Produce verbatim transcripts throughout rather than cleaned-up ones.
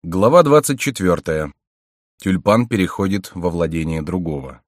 Глава двадцать четвёртая. Тюльпан переходит во владение другого.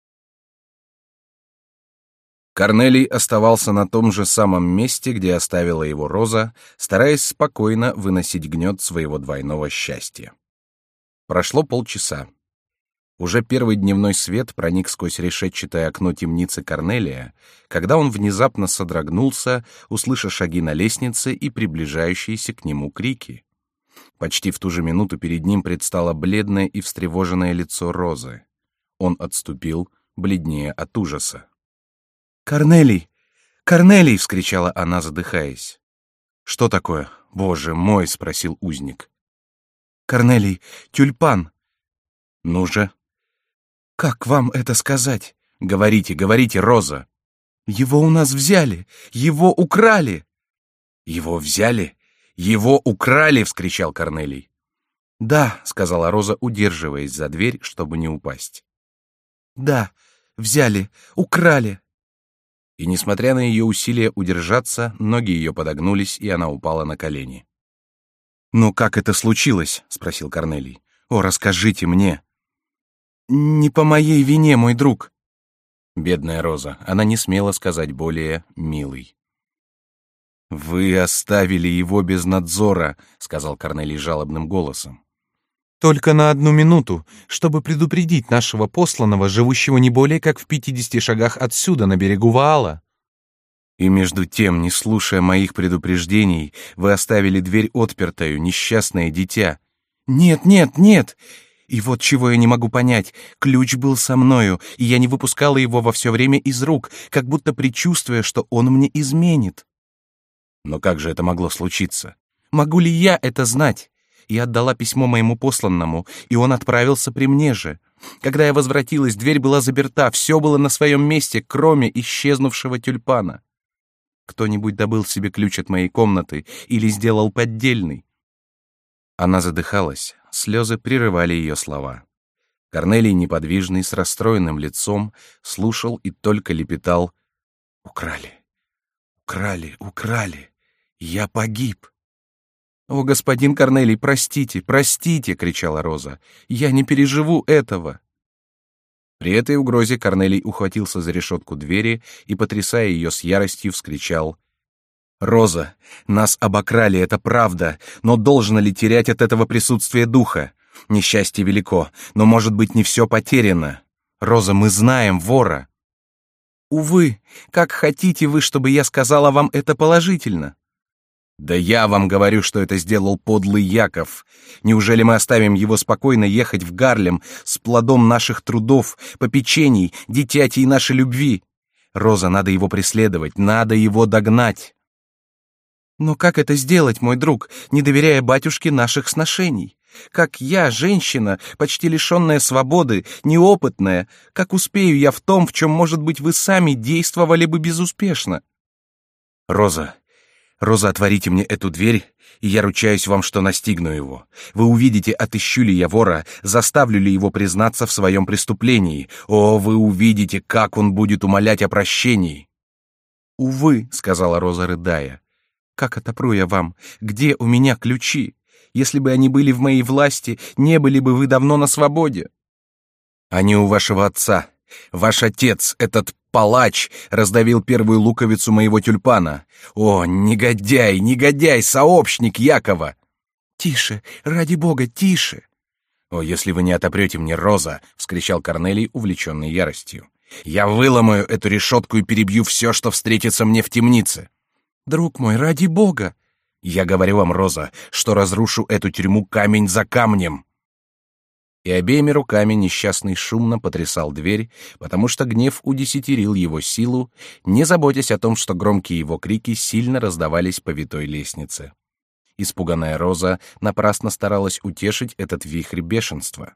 Корнелий оставался на том же самом месте, где оставила его Роза, стараясь спокойно выносить гнет своего двойного счастья. Прошло полчаса. Уже первый дневной свет проник сквозь решетчатое окно темницы Корнелия, когда он внезапно содрогнулся, услыша шаги на лестнице и приближающиеся к нему крики. Почти в ту же минуту перед ним предстало бледное и встревоженное лицо Розы. Он отступил, бледнее от ужаса. «Корнелий! Корнелий!» — вскричала она, задыхаясь. «Что такое? Боже мой!» — спросил узник. «Корнелий, тюльпан!» «Ну же!» «Как вам это сказать? Говорите, говорите, Роза!» «Его у нас взяли! Его украли!» «Его взяли? Его украли!» — вскричал Корнелий. «Да», — сказала Роза, удерживаясь за дверь, чтобы не упасть. «Да, взяли, украли». И, несмотря на ее усилия удержаться, ноги ее подогнулись, и она упала на колени. «Ну как это случилось?» — спросил Корнелий. «О, расскажите мне». «Не по моей вине, мой друг». Бедная Роза, она не смела сказать более «милый». «Вы оставили его без надзора», — сказал Корнелий жалобным голосом. «Только на одну минуту, чтобы предупредить нашего посланного, живущего не более как в пятидесяти шагах отсюда, на берегу Ваала». «И между тем, не слушая моих предупреждений, вы оставили дверь отпертою, несчастное дитя». «Нет, нет, нет! И вот чего я не могу понять. Ключ был со мною, и я не выпускала его во все время из рук, как будто предчувствуя, что он мне изменит». «Но как же это могло случиться?» «Могу ли я это знать? Я отдала письмо моему посланному, и он отправился при мне же. Когда я возвратилась, дверь была заперта, все было на своем месте, кроме исчезнувшего тюльпана. Кто-нибудь добыл себе ключ от моей комнаты или сделал поддельный». Она задыхалась, слезы прерывали ее слова. Корнелий, неподвижный, с расстроенным лицом, слушал и только лепетал: «Украли, украли, украли, я погиб». «О, господин Корнелий, простите, простите!» — кричала Роза. «Я не переживу этого!» При этой угрозе Корнелий ухватился за решетку двери и, потрясая ее с яростью, вскричал: «Роза, нас обокрали, это правда, но должно ли терять от этого присутствие духа? Несчастье велико, но, может быть, не все потеряно. Роза, мы знаем вора». «Увы, как хотите вы, чтобы я сказала вам это положительно?» «Да я вам говорю, что это сделал подлый Яков. Неужели мы оставим его спокойно ехать в Гарлем с плодом наших трудов, попечений, дитятей нашей любви? Роза, надо его преследовать, надо его догнать». «Но как это сделать, мой друг, не доверяя батюшке наших сношений? Как я, женщина, почти лишенная свободы, неопытная, как успею я в том, в чем, может быть, вы сами действовали бы безуспешно?» «Роза, Роза, отворите мне эту дверь, и я ручаюсь вам, что настигну его. Вы увидите, отыщу ли я вора, заставлю ли его признаться в своем преступлении. О, вы увидите, как он будет умолять о прощении». «Увы», — сказала Роза, рыдая, — «как отопру я вам? Где у меня ключи? Если бы они были в моей власти, не были бы вы давно на свободе». «Они у вашего отца. Ваш отец, этот палач, раздавил первую луковицу моего тюльпана. О, негодяй, негодяй, сообщник Якова!» «Тише, ради бога, тише!» «О, если вы не отопрете мне, Роза!» — вскричал Корнелий, увлеченный яростью. «Я выломаю эту решетку и перебью все, что встретится мне в темнице!» «Друг мой, ради бога!» «Я говорю вам, Роза, что разрушу эту тюрьму камень за камнем!» И обеими руками несчастный шумно потрясал дверь, потому что гнев удесятерил его силу, не заботясь о том, что громкие его крики сильно раздавались по витой лестнице. Испуганная Роза напрасно старалась утешить этот вихрь бешенства.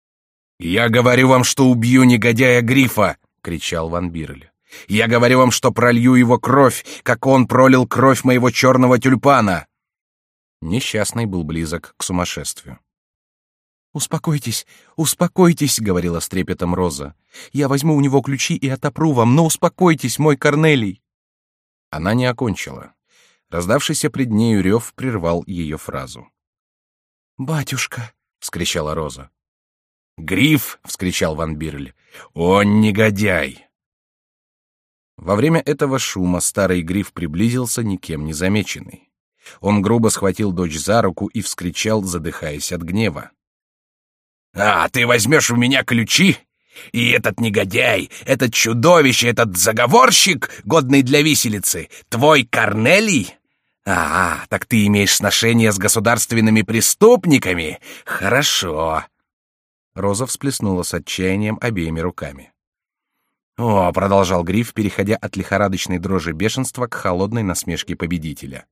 «Я говорю вам, что убью негодяя Грифа!» — кричал Ван Бирль. «Я говорю вам, что пролью его кровь, как он пролил кровь моего черного тюльпана!» Несчастный был близок к сумасшествию. «Успокойтесь, успокойтесь», — говорила с трепетом Роза. «Я возьму у него ключи и отопру вам, но успокойтесь, мой Корнелий». Она не окончила. Раздавшийся пред нею рев прервал ее фразу. «Батюшка!» — вскричала Роза. «Гриф!» — вскричал Ван Бирль. «О, негодяй!» Во время этого шума старый Гриф приблизился, никем не замеченный. Он грубо схватил дочь за руку и вскричал, задыхаясь от гнева. «А, ты возьмешь у меня ключи? И этот негодяй, этот чудовище, этот заговорщик, годный для виселицы, твой Корнелий? А, так ты имеешь сношение с государственными преступниками? Хорошо!» Роза всплеснула с отчаянием обеими руками. «О», — продолжал Гриф, переходя от лихорадочной дрожи бешенства к холодной насмешке победителя.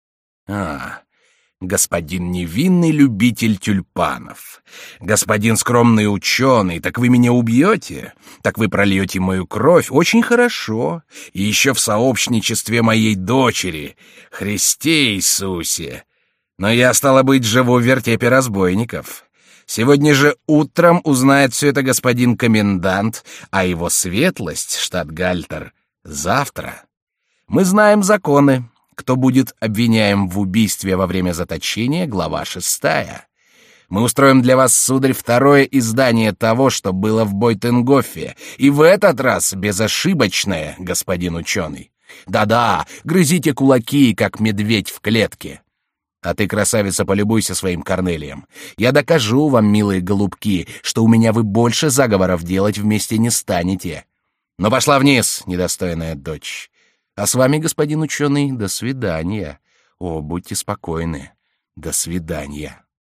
«А, господин невинный любитель тюльпанов, господин скромный ученый, так вы меня убьете? Так вы прольете мою кровь? Очень хорошо. И еще в сообщничестве моей дочери. Христе Иисусе! Но я, стало быть, живу в вертепе разбойников. Сегодня же утром узнает все это господин комендант, а его светлость, штатгальтер, завтра. Мы знаем законы. Кто будет обвиняем в убийстве во время заточения, глава шестая. Мы устроим для вас, сударь, второе издание того, что было в Бойтенгофе, и в этот раз безошибочное, господин ученый. Да-да, грызите кулаки, как медведь в клетке. А ты, красавица, полюбуйся своим Корнелием. Я докажу вам, милые голубки, что у меня вы больше заговоров делать вместе не станете. Но пошла вниз, недостойная дочь. А с вами, господин ученый, до свидания. О, будьте спокойны. До свидания.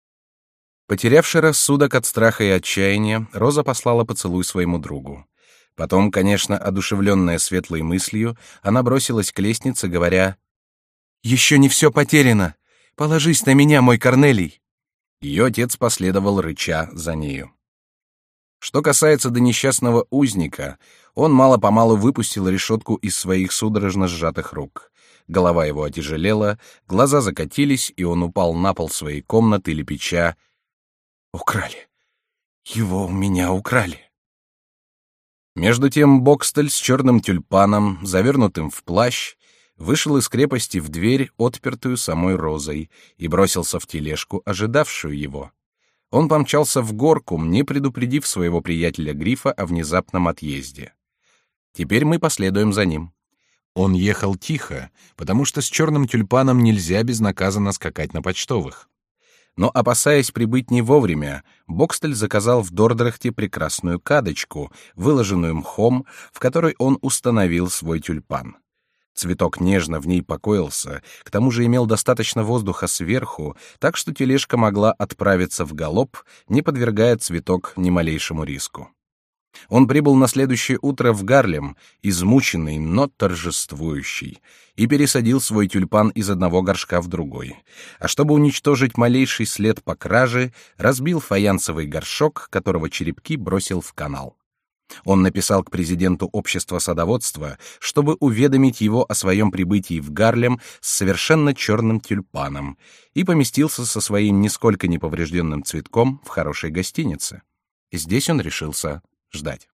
Потерявши рассудок от страха и отчаяния, Роза послала поцелуй своему другу. Потом, конечно, одушевленная светлой мыслью, она бросилась к лестнице, говоря: «Еще не все потеряно. Положись на меня, мой Корнелий». Ее отец последовал, рыча, за нею. Что касается до несчастного узника, он мало-помалу выпустил решетку из своих судорожно сжатых рук. Голова его отяжелела, глаза закатились, и он упал на пол своей комнаты, лепеча: «Украли! Его у меня украли!» Между тем Бокстель с черным тюльпаном, завернутым в плащ, вышел из крепости в дверь, отпертую самой Розой, и бросился в тележку, ожидавшую его. Он помчался в Горкум, не предупредив своего приятеля Грифа о внезапном отъезде. Теперь мы последуем за ним. Он ехал тихо, потому что с черным тюльпаном нельзя безнаказанно скакать на почтовых. Но, опасаясь прибыть не вовремя, Бокстель заказал в Дордрахте прекрасную кадочку, выложенную мхом, в которой он установил свой тюльпан. Цветок нежно в ней покоился, к тому же имел достаточно воздуха сверху, так что тележка могла отправиться в галоп, не подвергая цветок ни малейшему риску. Он прибыл на следующее утро в Гарлем, измученный, но торжествующий, и пересадил свой тюльпан из одного горшка в другой, а чтобы уничтожить малейший след по краже, разбил фаянсовый горшок, которого черепки бросил в канал. Он написал к президенту общества садоводства, чтобы уведомить его о своем прибытии в Гарлем с совершенно черным тюльпаном, и поместился со своим нисколько не поврежденным цветком в хорошей гостинице. Здесь он решился ждать.